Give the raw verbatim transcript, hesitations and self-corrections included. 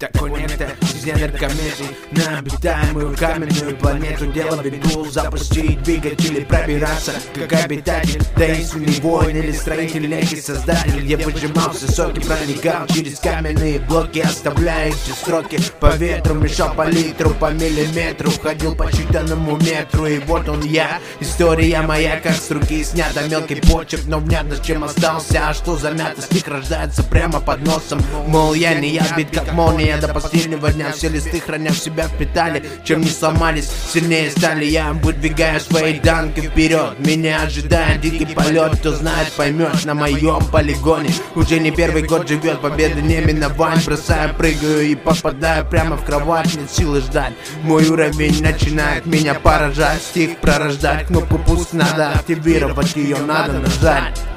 Такой некто из недр на обитаемую каменную планету. Дело беду, запустить двигатели, пробираться как обитатель, таинственный воин или строитель, некий создатель. Я выжимался соки, проникал через каменные блоки, оставляя эти строки по ветру, мешал по литру, по миллиметру, ходил по считанному метру. И вот он я, история моя, как с руки снята, мелкий почерк, но внятно, с чем остался. А что замято, стих рождается прямо под носом. Мол, я не я, бит как молния, до последнего дня все листы храня в себя впитали. Чем не сломались, сильнее стали. Я выдвигаю свои данки вперед, меня ожидает дикий полет. Кто знает, поймет, на моем полигоне уже не первый год живет, победы не миновать. Бросаю, прыгаю и попадаю прямо в кровать, нет силы ждать. Мой уровень начинает меня поражать, стих пророждать. Кнопку пусть надо активировать, ее надо нажать.